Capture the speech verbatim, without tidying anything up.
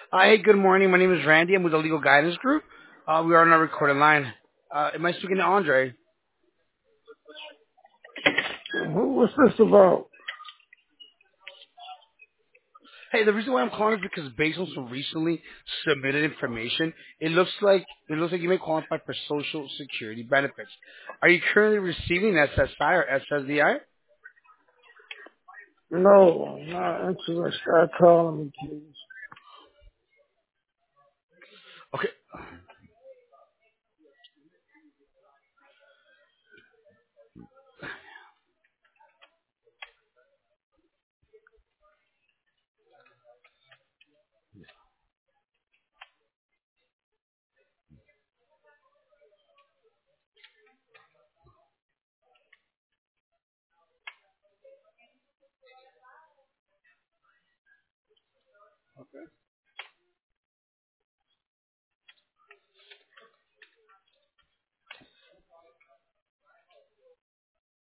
Hi, good morning. My name is Randy. I'm with the Legal Guidance Group. Uh, we are on a recorded line. Uh, am I speaking to Andre? Who- What's this about? Hey, the reason why I'm calling is because based on some recently submitted information, it looks like it looks like you may qualify for Social Security benefits. Are you currently receiving S S I or S S D I? No, I'm not interested. Start calling me, please. Okay.